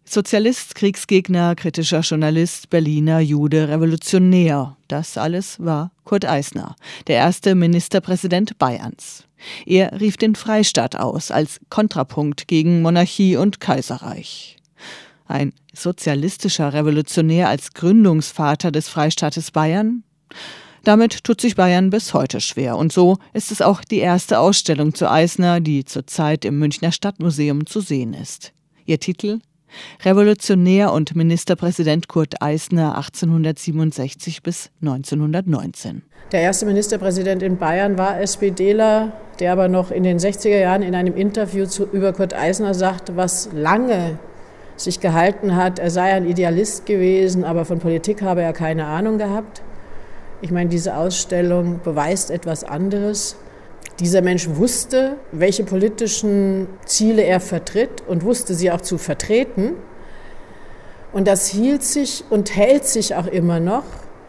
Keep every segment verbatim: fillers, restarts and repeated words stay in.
Sozialist, Kriegsgegner, kritischer Journalist, Berliner Jude, Revolutionär. Das alles war Kurt Eisner, der erste Ministerpräsident Bayerns. Er rief den Freistaat aus als Kontrapunkt gegen Monarchie und Kaiserreich. Ein sozialistischer Revolutionär als Gründungsvater des Freistaates Bayern? Damit tut sich Bayern bis heute schwer. Und so ist es auch die erste Ausstellung zu Eisner, die zurzeit im Münchner Stadtmuseum zu sehen ist. Ihr Titel: Revolutionär und Ministerpräsident Kurt Eisner achtzehnhundertsiebenundsechzig bis neunzehnhundertneunzehn. Der erste Ministerpräsident in Bayern war SPDler, der aber noch in den sechziger Jahren in einem Interview zu, über Kurt Eisner sagte, was lange sich gehalten hat, er sei ein Idealist gewesen, aber von Politik habe er keine Ahnung gehabt. Ich meine, diese Ausstellung beweist etwas anderes. Dieser Mensch wusste, welche politischen Ziele er vertritt und wusste sie auch zu vertreten. Und das hielt sich und hält sich auch immer noch.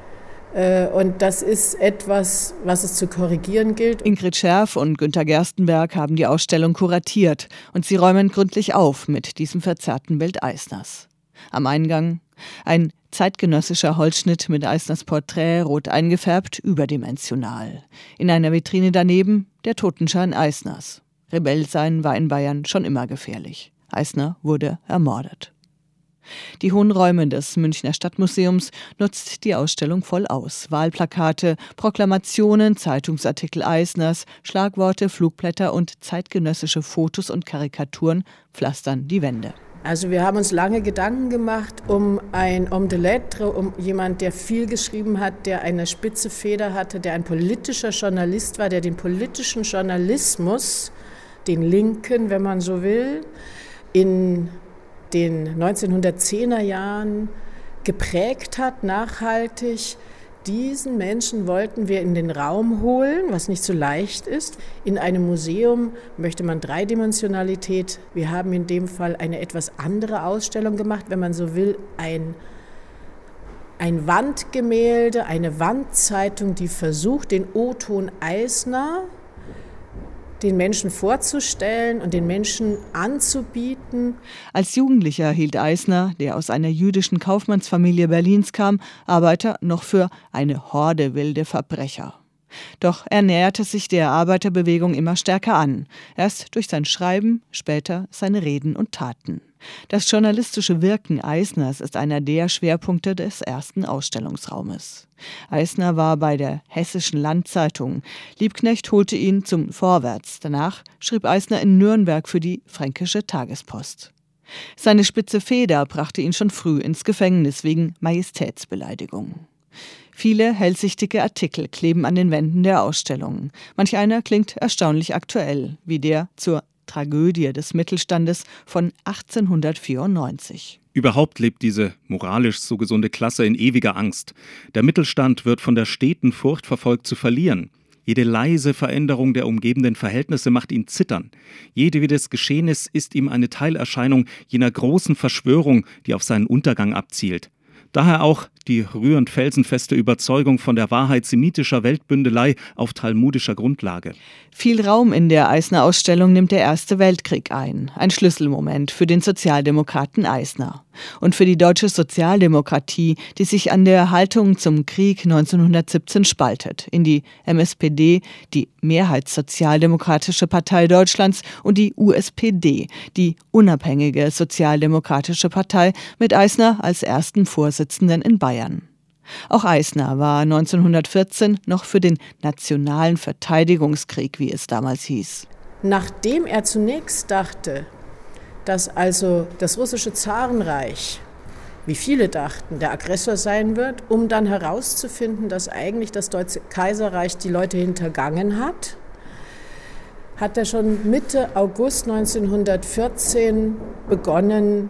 Und das ist etwas, was es zu korrigieren gilt. Ingrid Scherf und Günter Gerstenberg haben die Ausstellung kuratiert und sie räumen gründlich auf mit diesem verzerrten Bild Eisners. Am Eingang ein zeitgenössischer Holzschnitt mit Eisners Porträt, rot eingefärbt, überdimensional. In einer Vitrine daneben der Totenschein Eisners. Rebell sein war in Bayern schon immer gefährlich. Eisner wurde ermordet. Die hohen Räume des Münchner Stadtmuseums nutzt die Ausstellung voll aus. Wahlplakate, Proklamationen, Zeitungsartikel Eisners, Schlagworte, Flugblätter und zeitgenössische Fotos und Karikaturen pflastern die Wände. Also wir haben uns lange Gedanken gemacht um ein Homme de Lettres, um jemand, der viel geschrieben hat, der eine spitze Feder hatte, der ein politischer Journalist war, der den politischen Journalismus, den linken, wenn man so will, in den neunzehnhundertzehner Jahren geprägt hat, nachhaltig. Diesen Menschen wollten wir in den Raum holen, was nicht so leicht ist. In einem Museum möchte man Dreidimensionalität. Wir haben in dem Fall eine etwas andere Ausstellung gemacht, wenn man so will, ein, ein Wandgemälde, eine Wandzeitung, die versucht, den O-Ton Eisner den Menschen vorzustellen und den Menschen anzubieten. Als Jugendlicher hielt Eisner, der aus einer jüdischen Kaufmannsfamilie Berlins kam, Arbeiter noch für eine Horde wilde Verbrecher. Doch er näherte sich der Arbeiterbewegung immer stärker an, erst durch sein Schreiben, später seine Reden und Taten. Das journalistische Wirken Eisners ist einer der Schwerpunkte des ersten Ausstellungsraumes. Eisner war bei der Hessischen Landzeitung. Liebknecht holte ihn zum Vorwärts. Danach schrieb Eisner in Nürnberg für die Fränkische Tagespost. Seine spitze Feder brachte ihn schon früh ins Gefängnis wegen Majestätsbeleidigung. Viele hellsichtige Artikel kleben an den Wänden der Ausstellung. Manch einer klingt erstaunlich aktuell, wie der zur Tragödie des Mittelstandes von achtzehnhundertvierundneunzig. Überhaupt lebt diese moralisch so gesunde Klasse in ewiger Angst. Der Mittelstand wird von der steten Furcht verfolgt zu verlieren. Jede leise Veränderung der umgebenden Verhältnisse macht ihn zittern. Jedes Geschehnis ist ihm eine Teilerscheinung jener großen Verschwörung, die auf seinen Untergang abzielt. Daher auch die rührend felsenfeste Überzeugung von der Wahrheit semitischer Weltbündelei auf talmudischer Grundlage. Viel Raum in der Eisner-Ausstellung nimmt der Erste Weltkrieg ein. Ein Schlüsselmoment für den Sozialdemokraten Eisner. Und für die deutsche Sozialdemokratie, die sich an der Haltung zum Krieg neunzehnhundertsiebzehn spaltet. In die M S P D, die Mehrheitssozialdemokratische Partei Deutschlands, und die U S P D, die unabhängige Sozialdemokratische Partei, mit Eisner als ersten Vorsitzenden in Bayern. Auch Eisner war neunzehnhundertvierzehn noch für den Nationalen Verteidigungskrieg, wie es damals hieß. Nachdem er zunächst dachte, dass also das russische Zarenreich, wie viele dachten, der Aggressor sein wird, um dann herauszufinden, dass eigentlich das Deutsche Kaiserreich die Leute hintergangen hat, hat er schon Mitte August neunzehnhundertvierzehn begonnen,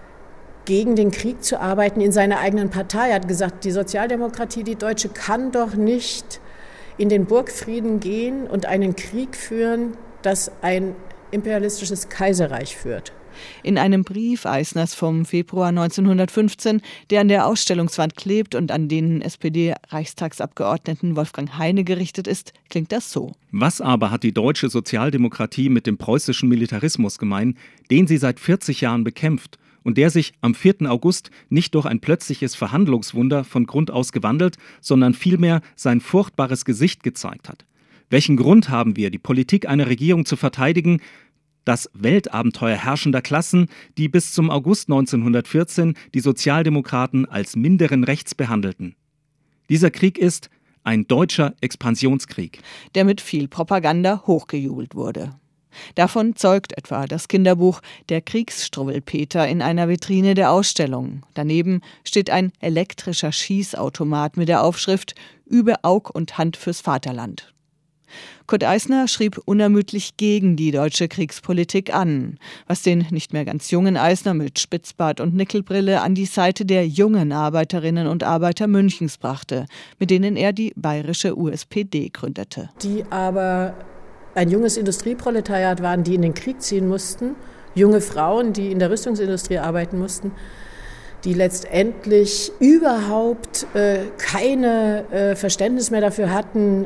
gegen den Krieg zu arbeiten in seiner eigenen Partei. Er hat gesagt, die Sozialdemokratie, die Deutsche, kann doch nicht in den Burgfrieden gehen und einen Krieg führen, das ein imperialistisches Kaiserreich führt. In einem Brief Eisners vom Februar neunzehnhundertfünfzehn, der an der Ausstellungswand klebt und an den S P D-Reichstagsabgeordneten Wolfgang Heine gerichtet ist, klingt das so. Was aber hat die deutsche Sozialdemokratie mit dem preußischen Militarismus gemein, den sie seit vierzig Jahren bekämpft und der sich am vierten August nicht durch ein plötzliches Verhandlungswunder von Grund aus gewandelt, sondern vielmehr sein furchtbares Gesicht gezeigt hat. Welchen Grund haben wir, die Politik einer Regierung zu verteidigen, das Weltabenteuer herrschender Klassen, die bis zum August neunzehnhundertvierzehn die Sozialdemokraten als minderen Rechts behandelten? Dieser Krieg ist ein deutscher Expansionskrieg, der mit viel Propaganda hochgejubelt wurde. Davon zeugt etwa das Kinderbuch Der Kriegsstruwwelpeter in einer Vitrine der Ausstellung. Daneben steht ein elektrischer Schießautomat mit der Aufschrift »Übe Aug und Hand fürs Vaterland«. Kurt Eisner schrieb unermüdlich gegen die deutsche Kriegspolitik an, was den nicht mehr ganz jungen Eisner mit Spitzbart und Nickelbrille an die Seite der jungen Arbeiterinnen und Arbeiter Münchens brachte, mit denen er die bayerische U S P D gründete. Die aber ein junges Industrieproletariat waren, die in den Krieg ziehen mussten, junge Frauen, die in der Rüstungsindustrie arbeiten mussten, die letztendlich überhaupt äh, keine äh, Verständnis mehr dafür hatten,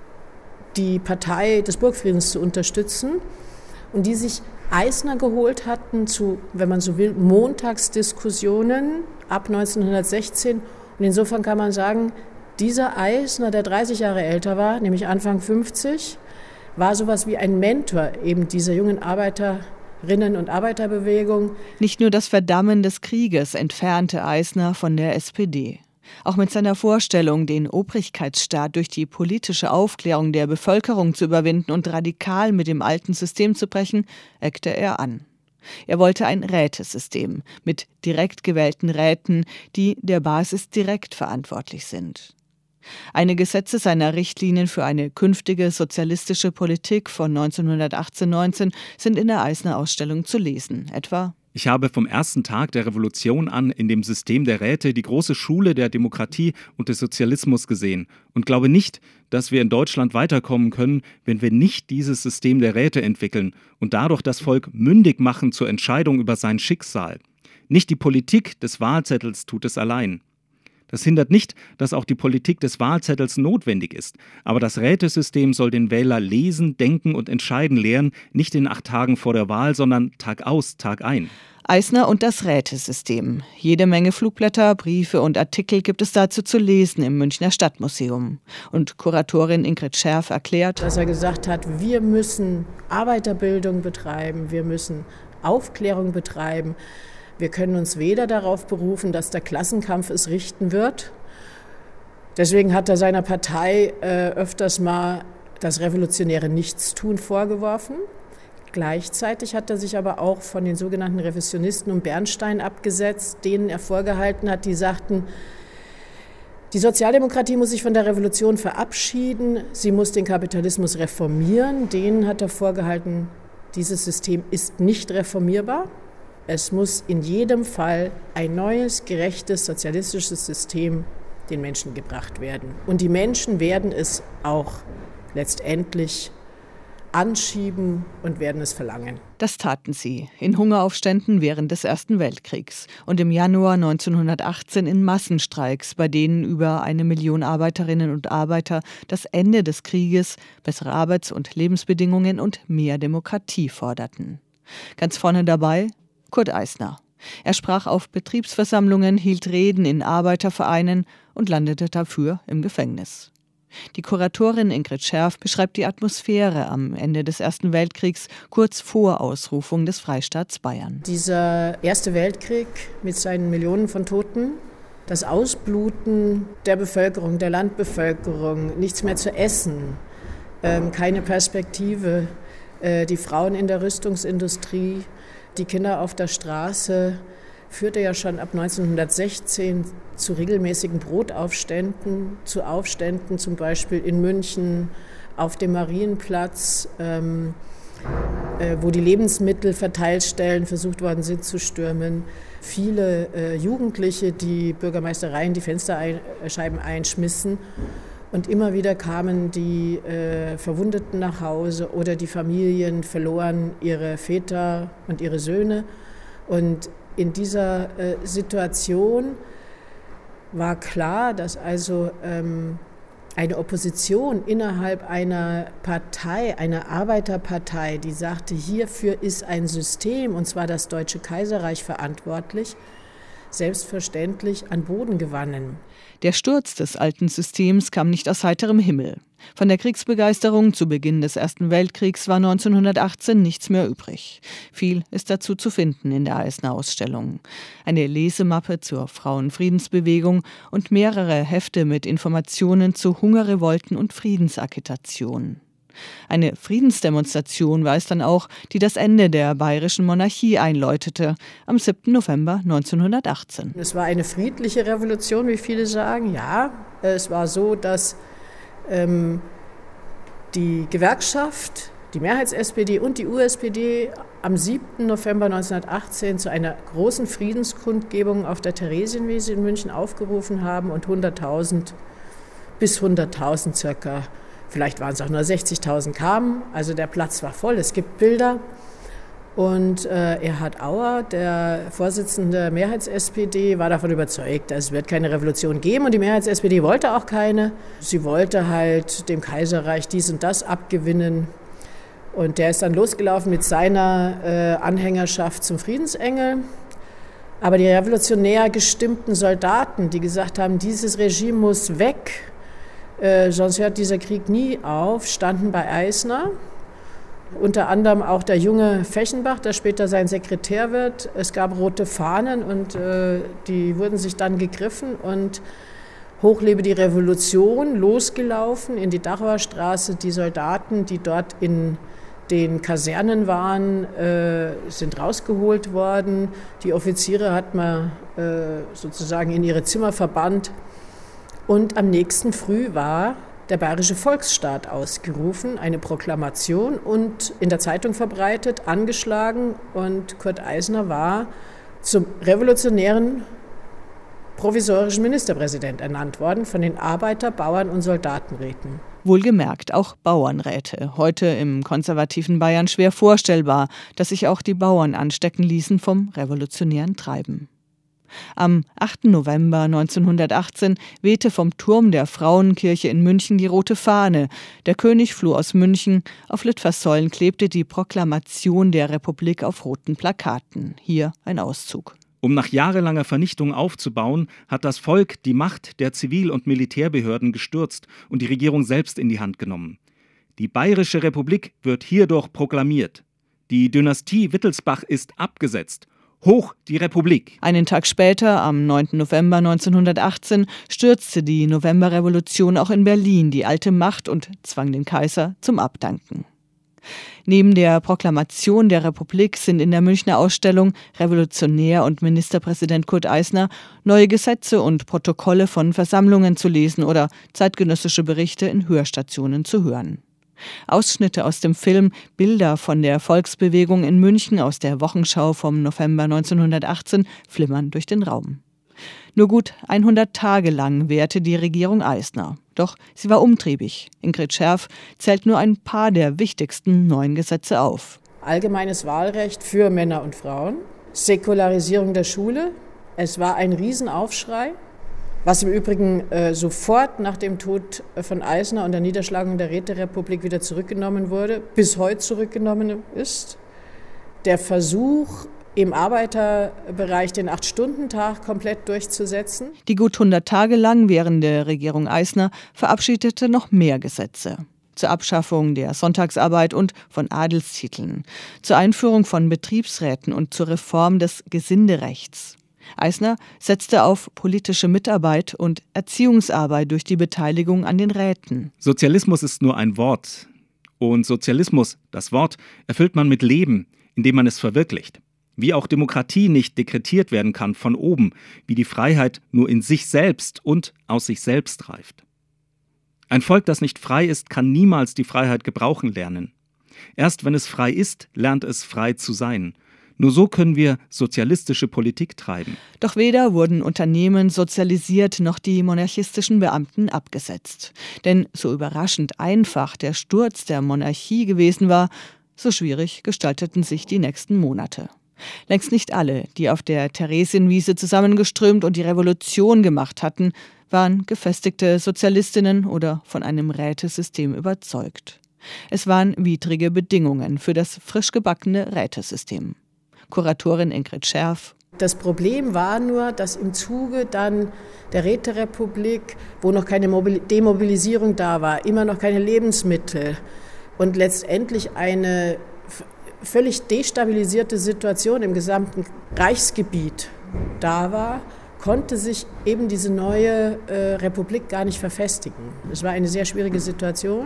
die Partei des Burgfriedens zu unterstützen und die sich Eisner geholt hatten zu, wenn man so will, Montagsdiskussionen ab neunzehnhundertsechzehn. Und insofern kann man sagen, dieser Eisner, der dreißig Jahre älter war, nämlich Anfang fünfzig, war sowas wie ein Mentor eben dieser jungen Arbeiterinnen- und Arbeiterbewegung. Nicht nur das Verdammen des Krieges entfernte Eisner von der S P D. Auch mit seiner Vorstellung, den Obrigkeitsstaat durch die politische Aufklärung der Bevölkerung zu überwinden und radikal mit dem alten System zu brechen, eckte er an. Er wollte ein Rätesystem mit direkt gewählten Räten, die der Basis direkt verantwortlich sind. Einige Sätze seiner Richtlinien für eine künftige sozialistische Politik von neunzehnhundertachtzehn neunzehn sind in der Eisner-Ausstellung zu lesen, etwa: Ich habe vom ersten Tag der Revolution an in dem System der Räte die große Schule der Demokratie und des Sozialismus gesehen und glaube nicht, dass wir in Deutschland weiterkommen können, wenn wir nicht dieses System der Räte entwickeln und dadurch das Volk mündig machen zur Entscheidung über sein Schicksal. Nicht die Politik des Wahlzettels tut es allein. Das hindert nicht, dass auch die Politik des Wahlzettels notwendig ist. Aber das Rätesystem soll den Wähler lesen, denken und entscheiden lehren, nicht in acht Tagen vor der Wahl, sondern Tag aus, Tag ein. Eisner und das Rätesystem. Jede Menge Flugblätter, Briefe und Artikel gibt es dazu zu lesen im Münchner Stadtmuseum. Und Kuratorin Ingrid Scherf erklärt, dass er gesagt hat, wir müssen Arbeiterbildung betreiben, wir müssen Aufklärung betreiben. Wir können uns weder darauf berufen, dass der Klassenkampf es richten wird. Deswegen hat er seiner Partei äh, öfters mal das revolutionäre Nichtstun vorgeworfen. Gleichzeitig hat er sich aber auch von den sogenannten Revisionisten um Bernstein abgesetzt, denen er vorgehalten hat, die sagten, die Sozialdemokratie muss sich von der Revolution verabschieden, sie muss den Kapitalismus reformieren. Denen hat er vorgehalten, dieses System ist nicht reformierbar. Es muss in jedem Fall ein neues, gerechtes, sozialistisches System den Menschen gebracht werden. Und die Menschen werden es auch letztendlich anschieben und werden es verlangen. Das taten sie in Hungeraufständen während des Ersten Weltkriegs und im Januar neunzehnhundertachtzehn in Massenstreiks, bei denen über eine Million Arbeiterinnen und Arbeiter das Ende des Krieges, bessere Arbeits- und Lebensbedingungen und mehr Demokratie forderten. Ganz vorne dabei Kurt Eisner. Er sprach auf Betriebsversammlungen, hielt Reden in Arbeitervereinen und landete dafür im Gefängnis. Die Kuratorin Ingrid Scherf beschreibt die Atmosphäre am Ende des Ersten Weltkriegs, kurz vor Ausrufung des Freistaats Bayern. Dieser Erste Weltkrieg mit seinen Millionen von Toten, das Ausbluten der Bevölkerung, der Landbevölkerung, nichts mehr zu essen, ähm, keine Perspektive, äh, die Frauen in der Rüstungsindustrie, die Kinder auf der Straße, führte ja schon ab neunzehnhundertsechzehn zu regelmäßigen Brotaufständen, zu Aufständen zum Beispiel in München auf dem Marienplatz, ähm, äh, wo die Lebensmittelverteilstellen versucht worden sind zu stürmen. Viele äh, Jugendliche, die Bürgermeistereien die Fensterscheiben einschmissen. Und immer wieder kamen die äh, Verwundeten nach Hause oder die Familien verloren ihre Väter und ihre Söhne. Und in dieser äh, Situation war klar, dass also ähm, eine Opposition innerhalb einer Partei, einer Arbeiterpartei, die sagte, hierfür ist ein System, und zwar das Deutsche Kaiserreich, verantwortlich, selbstverständlich an Boden gewannen. Der Sturz des alten Systems kam nicht aus heiterem Himmel. Von der Kriegsbegeisterung zu Beginn des Ersten Weltkriegs war neunzehnhundertachtzehn nichts mehr übrig. Viel ist dazu zu finden in der Eisner-Ausstellung. Eine Lesemappe zur Frauenfriedensbewegung und mehrere Hefte mit Informationen zu Hungerrevolten und Friedensagitation. Eine Friedensdemonstration war es dann auch, die das Ende der bayerischen Monarchie einläutete, am siebten November neunzehnhundertachtzehn. Es war eine friedliche Revolution, wie viele sagen. Ja, es war so, dass ähm, die Gewerkschaft, die Mehrheits-S P D und die U S P D am siebten November neunzehnhundertachtzehn zu einer großen Friedenskundgebung auf der Theresienwiese in München aufgerufen haben und hunderttausend bis hunderttausend circa, vielleicht waren es auch nur sechzigtausend kamen, also der Platz war voll, es gibt Bilder. Und äh, Erhard Auer, der Vorsitzende der Mehrheits-S P D, war davon überzeugt, es wird keine Revolution geben, und die Mehrheits-S P D wollte auch keine. Sie wollte halt dem Kaiserreich dies und das abgewinnen. Und der ist dann losgelaufen mit seiner äh, Anhängerschaft zum Friedensengel. Aber die revolutionär gestimmten Soldaten, die gesagt haben, dieses Regime muss weg, Äh, sonst hört dieser Krieg nie auf, standen bei Eisner. Unter anderem auch der junge Fechenbach, der später sein Sekretär wird. Es gab rote Fahnen und äh, die wurden sich dann gegriffen und hoch lebe die Revolution, losgelaufen in die Dachauer Straße. Die Soldaten, die dort in den Kasernen waren, äh, sind rausgeholt worden. Die Offiziere hat man äh, sozusagen in ihre Zimmer verbannt. Und am nächsten Früh war der Bayerische Volksstaat ausgerufen, eine Proklamation und in der Zeitung verbreitet, angeschlagen. Und Kurt Eisner war zum revolutionären provisorischen Ministerpräsident ernannt worden von den Arbeiter-, Bauern- und Soldatenräten. Wohlgemerkt auch Bauernräte. Heute im konservativen Bayern schwer vorstellbar, dass sich auch die Bauern anstecken ließen vom revolutionären Treiben. Am achten November neunzehnhundertachtzehn wehte vom Turm der Frauenkirche in München die rote Fahne. Der König floh aus München. Auf Litfaßsäulen klebte die Proklamation der Republik auf roten Plakaten. Hier ein Auszug. Um nach jahrelanger Vernichtung aufzubauen, hat das Volk die Macht der Zivil- und Militärbehörden gestürzt und die Regierung selbst in die Hand genommen. Die Bayerische Republik wird hierdurch proklamiert. Die Dynastie Wittelsbach ist abgesetzt. Hoch die Republik! Einen Tag später, am neunten November neunzehnhundertachtzehn, stürzte die Novemberrevolution auch in Berlin die alte Macht und zwang den Kaiser zum Abdanken. Neben der Proklamation der Republik sind in der Münchner Ausstellung Revolutionär und Ministerpräsident Kurt Eisner neue Gesetze und Protokolle von Versammlungen zu lesen oder zeitgenössische Berichte in Hörstationen zu hören. Ausschnitte aus dem Film Bilder von der Volksbewegung in München aus der Wochenschau vom November neunzehnhundertachtzehn flimmern durch den Raum. Nur gut hundert Tage lang währte die Regierung Eisner. Doch sie war umtriebig. Ingrid Scherf zählt nur ein paar der wichtigsten neuen Gesetze auf. Allgemeines Wahlrecht für Männer und Frauen, Säkularisierung der Schule. Es war ein Riesenaufschrei, was im Übrigen äh, sofort nach dem Tod von Eisner und der Niederschlagung der Räterepublik wieder zurückgenommen wurde, bis heute zurückgenommen ist. Der Versuch, im Arbeiterbereich den Acht-Stunden-Tag komplett durchzusetzen. Die gut hundert Tage lang währende Regierung Eisner verabschiedete noch mehr Gesetze. Zur Abschaffung der Sonntagsarbeit und von Adelstiteln, zur Einführung von Betriebsräten und zur Reform des Gesinderechts. Eisner setzte auf politische Mitarbeit und Erziehungsarbeit durch die Beteiligung an den Räten. Sozialismus ist nur ein Wort. Und Sozialismus, das Wort, erfüllt man mit Leben, indem man es verwirklicht. Wie auch Demokratie nicht dekretiert werden kann von oben, wie die Freiheit nur in sich selbst und aus sich selbst reift. Ein Volk, das nicht frei ist, kann niemals die Freiheit gebrauchen lernen. Erst wenn es frei ist, lernt es frei zu sein. Nur so können wir sozialistische Politik treiben. Doch weder wurden Unternehmen sozialisiert, noch die monarchistischen Beamten abgesetzt. Denn so überraschend einfach der Sturz der Monarchie gewesen war, so schwierig gestalteten sich die nächsten Monate. Längst nicht alle, die auf der Theresienwiese zusammengeströmt und die Revolution gemacht hatten, waren gefestigte Sozialistinnen oder von einem Rätesystem überzeugt. Es waren widrige Bedingungen für das frisch gebackene Rätesystem. Kuratorin Ingrid Scherf: Das Problem war nur, dass im Zuge dann der Räterepublik, wo noch keine Demobilisierung da war, immer noch keine Lebensmittel und letztendlich eine völlig destabilisierte Situation im gesamten Reichsgebiet da war, konnte sich eben diese neue äh, Republik gar nicht verfestigen. Es war eine sehr schwierige Situation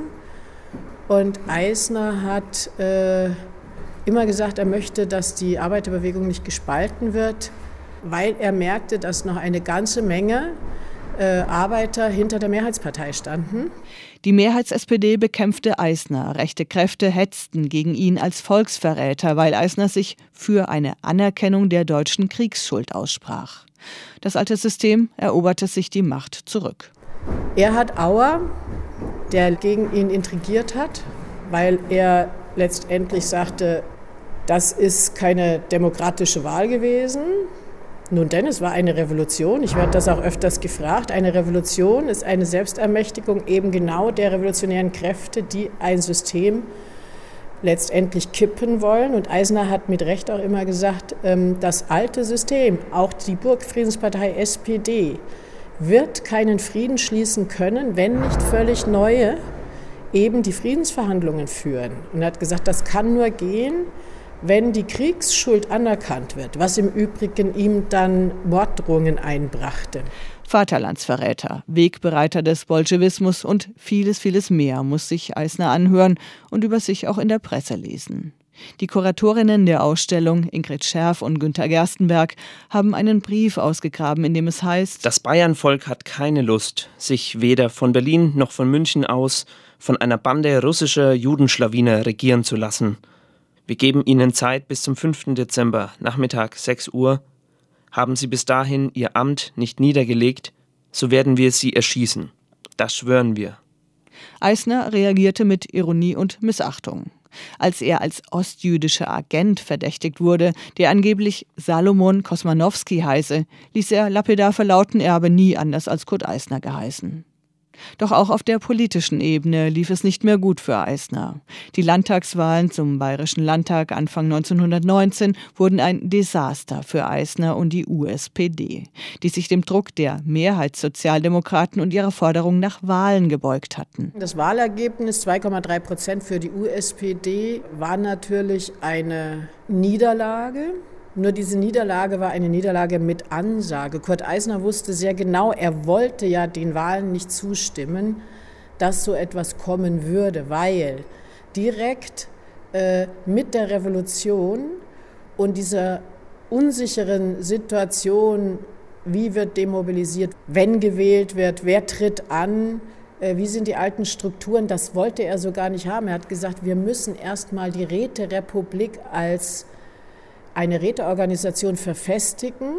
und Eisner hat äh, immer gesagt, er möchte, dass die Arbeiterbewegung nicht gespalten wird, weil er merkte, dass noch eine ganze Menge äh, Arbeiter hinter der Mehrheitspartei standen. Die Mehrheits-S P D bekämpfte Eisner. Rechte Kräfte hetzten gegen ihn als Volksverräter, weil Eisner sich für eine Anerkennung der deutschen Kriegsschuld aussprach. Das alte System eroberte sich die Macht zurück. Er hat Auer, der gegen ihn intrigiert hat, weil er letztendlich sagte, das ist keine demokratische Wahl gewesen. Nun denn, es war eine Revolution. Ich werde das auch öfters gefragt. Eine Revolution ist eine Selbstermächtigung eben genau der revolutionären Kräfte, die ein System letztendlich kippen wollen. Und Eisner hat mit Recht auch immer gesagt, das alte System, auch die Burgfriedenspartei S P D, wird keinen Frieden schließen können, wenn nicht völlig neue eben die Friedensverhandlungen führen. Und er hat gesagt, das kann nur gehen, wenn die Kriegsschuld anerkannt wird, was im Übrigen ihm dann Morddrohungen einbrachte. Vaterlandsverräter, Wegbereiter des Bolschewismus und vieles, vieles mehr muss sich Eisner anhören und über sich auch in der Presse lesen. Die Kuratorinnen der Ausstellung, Ingrid Scherf und Günter Gerstenberg, haben einen Brief ausgegraben, in dem es heißt: Das Bayernvolk hat keine Lust, sich weder von Berlin noch von München aus von einer Bande russischer Judenschlawiner regieren zu lassen. Wir geben Ihnen Zeit bis zum fünften Dezember, Nachmittag sechs Uhr. Haben Sie bis dahin Ihr Amt nicht niedergelegt, so werden wir Sie erschießen. Das schwören wir. Eisner reagierte mit Ironie und Missachtung. Als er als ostjüdischer Agent verdächtigt wurde, der angeblich Salomon Kosmanowski heiße, ließ er lapidar verlauten, er habe nie anders als Kurt Eisner geheißen. Doch auch auf der politischen Ebene lief es nicht mehr gut für Eisner. Die Landtagswahlen zum Bayerischen Landtag Anfang neunzehnhundertneunzehn wurden ein Desaster für Eisner und die U S P D, die sich dem Druck der Mehrheitssozialdemokraten und ihrer Forderung nach Wahlen gebeugt hatten. Das Wahlergebnis zwei Komma drei Prozent für die U S P D war natürlich eine Niederlage. Nur diese Niederlage war eine Niederlage mit Ansage. Kurt Eisner wusste sehr genau, er wollte ja den Wahlen nicht zustimmen, dass so etwas kommen würde, weil direkt äh, mit der Revolution und dieser unsicheren Situation, wie wird demobilisiert, wenn gewählt wird, wer tritt an, äh, wie sind die alten Strukturen, das wollte er so gar nicht haben. Er hat gesagt, wir müssen erst mal die Räterepublik als eine Räteorganisation verfestigen.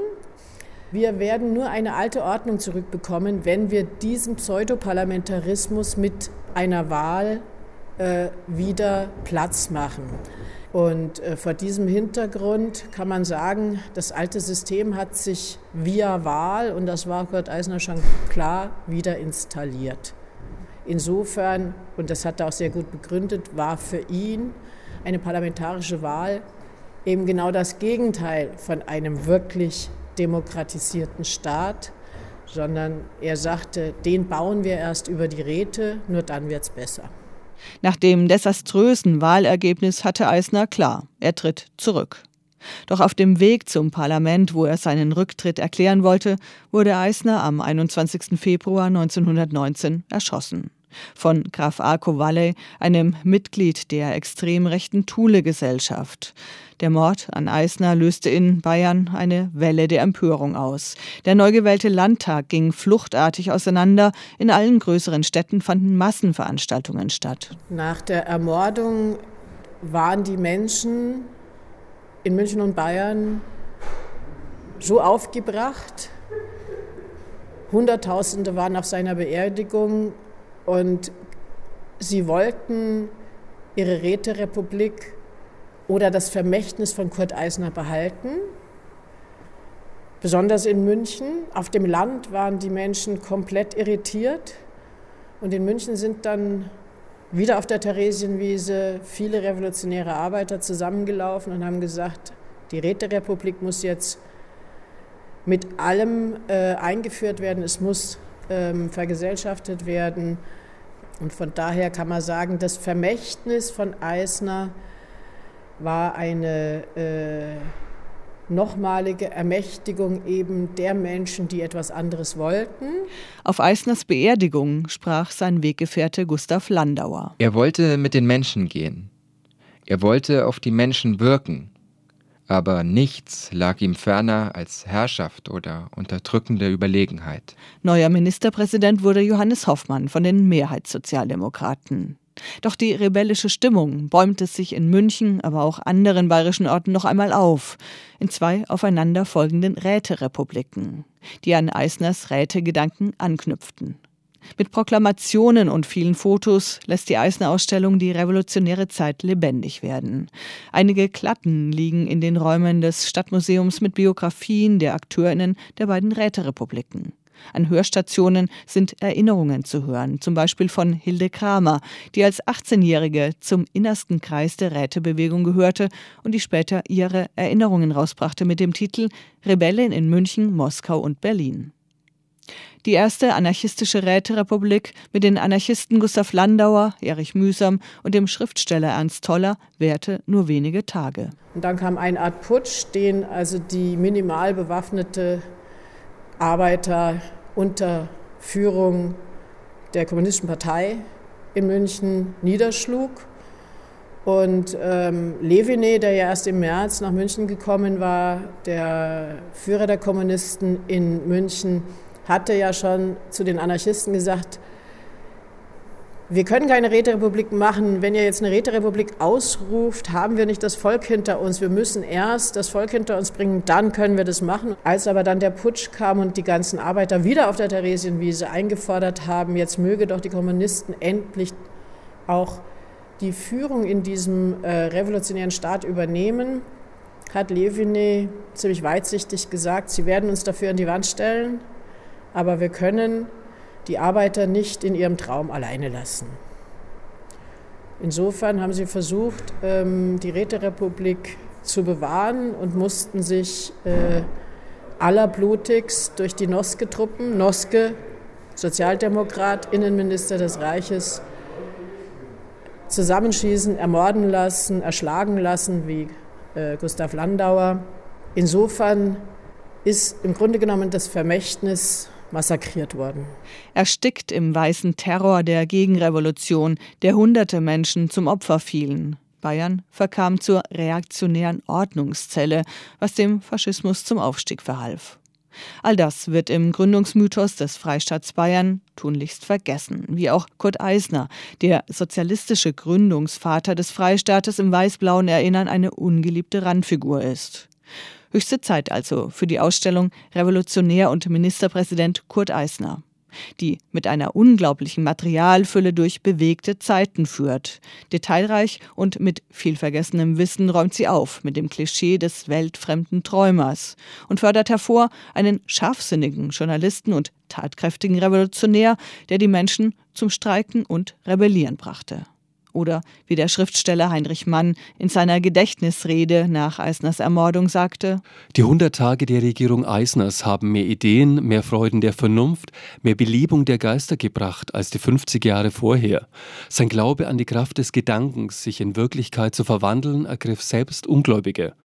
Wir werden nur eine alte Ordnung zurückbekommen, wenn wir diesen Pseudoparlamentarismus mit einer Wahl äh, wieder Platz machen. Und äh, vor diesem Hintergrund kann man sagen, das alte System hat sich via Wahl, und das war Kurt Eisner schon klar, wieder installiert. Insofern, und das hat er auch sehr gut begründet, war für ihn eine parlamentarische Wahl eben genau das Gegenteil von einem wirklich demokratisierten Staat, sondern er sagte, den bauen wir erst über die Räte, nur dann wird's besser. Nach dem desaströsen Wahlergebnis hatte Eisner klar, er tritt zurück. Doch auf dem Weg zum Parlament, wo er seinen Rücktritt erklären wollte, wurde Eisner am einundzwanzigsten Februar neunzehnhundertneunzehn erschossen. Von Graf Arco Valle, einem Mitglied der extrem rechten Thule-Gesellschaft. Der Mord an Eisner löste in Bayern eine Welle der Empörung aus. Der neu gewählte Landtag ging fluchtartig auseinander. In allen größeren Städten fanden Massenveranstaltungen statt. Nach der Ermordung waren die Menschen in München und Bayern so aufgebracht. Hunderttausende waren auf seiner Beerdigung und sie wollten ihre Räterepublik oder das Vermächtnis von Kurt Eisner behalten. Besonders in München. Auf dem Land waren die Menschen komplett irritiert. Und in München sind dann wieder auf der Theresienwiese viele revolutionäre Arbeiter zusammengelaufen und haben gesagt, die Räterepublik muss jetzt mit allem äh, eingeführt werden, es muss ähm, vergesellschaftet werden. Und von daher kann man sagen, das Vermächtnis von Eisner war eine äh, nochmalige Ermächtigung eben der Menschen, die etwas anderes wollten. Auf Eisners Beerdigung sprach sein Weggefährte Gustav Landauer. Er wollte mit den Menschen gehen. Er wollte auf die Menschen wirken. Aber nichts lag ihm ferner als Herrschaft oder unterdrückende Überlegenheit. Neuer Ministerpräsident wurde Johannes Hoffmann von den Mehrheitssozialdemokraten. Doch die rebellische Stimmung bäumte sich in München, aber auch anderen bayerischen Orten noch einmal auf, in zwei aufeinanderfolgenden Räterepubliken, die an Eisners Rätegedanken anknüpften. Mit Proklamationen und vielen Fotos lässt die Eisner-Ausstellung die revolutionäre Zeit lebendig werden. Einige Klatten liegen in den Räumen des Stadtmuseums mit Biografien der AkteurInnen der beiden Räterepubliken. An Hörstationen sind Erinnerungen zu hören, zum Beispiel von Hilde Kramer, die als achtzehnjährige zum innersten Kreis der Rätebewegung gehörte und die später ihre Erinnerungen rausbrachte mit dem Titel »Rebellin in München, Moskau und Berlin«. Die erste anarchistische Räterepublik mit den Anarchisten Gustav Landauer, Erich Mühsam und dem Schriftsteller Ernst Toller währte nur wenige Tage. Und dann kam eine Art Putsch, den also die minimal bewaffnete Arbeiter unter Führung der Kommunistischen Partei in München niederschlug. Und ähm, Leviné, der ja erst im März nach München gekommen war, der Führer der Kommunisten in München, hatte ja schon zu den Anarchisten gesagt, wir können keine Räterepublik machen. Wenn ihr jetzt eine Räterepublik ausruft, haben wir nicht das Volk hinter uns. Wir müssen erst das Volk hinter uns bringen, dann können wir das machen. Als aber dann der Putsch kam und die ganzen Arbeiter wieder auf der Theresienwiese eingefordert haben, jetzt möge doch die Kommunisten endlich auch die Führung in diesem äh, revolutionären Staat übernehmen, hat Leviné ziemlich weitsichtig gesagt, sie werden uns dafür an die Wand stellen, aber wir können die Arbeiter nicht in ihrem Traum alleine lassen. Insofern haben sie versucht, die Räterepublik zu bewahren und mussten sich allerblutigst durch die Noske-Truppen, Noske, Sozialdemokrat, Innenminister des Reiches, zusammenschießen, ermorden lassen, erschlagen lassen, wie Gustav Landauer. Insofern ist im Grunde genommen das Vermächtnis massakriert worden. Erstickt im weißen Terror der Gegenrevolution, der hunderte Menschen zum Opfer fielen. Bayern verkam zur reaktionären Ordnungszelle, was dem Faschismus zum Aufstieg verhalf. All das wird im Gründungsmythos des Freistaats Bayern tunlichst vergessen, wie auch Kurt Eisner, der sozialistische Gründungsvater des Freistaates, im weiß-blauen Erinnern eine ungeliebte Randfigur ist. Höchste Zeit also für die Ausstellung Revolutionär und Ministerpräsident Kurt Eisner, die mit einer unglaublichen Materialfülle durch bewegte Zeiten führt. Detailreich und mit viel vergessenem Wissen räumt sie auf mit dem Klischee des weltfremden Träumers und fördert hervor einen scharfsinnigen Journalisten und tatkräftigen Revolutionär, der die Menschen zum Streiken und Rebellieren brachte. Oder wie der Schriftsteller Heinrich Mann in seiner Gedächtnisrede nach Eisners Ermordung sagte: Die hundert Tage der Regierung Eisners haben mehr Ideen, mehr Freuden der Vernunft, mehr Belebung der Geister gebracht als die fünfzig Jahre vorher. Sein Glaube an die Kraft des Gedankens, sich in Wirklichkeit zu verwandeln, ergriff selbst Ungläubige.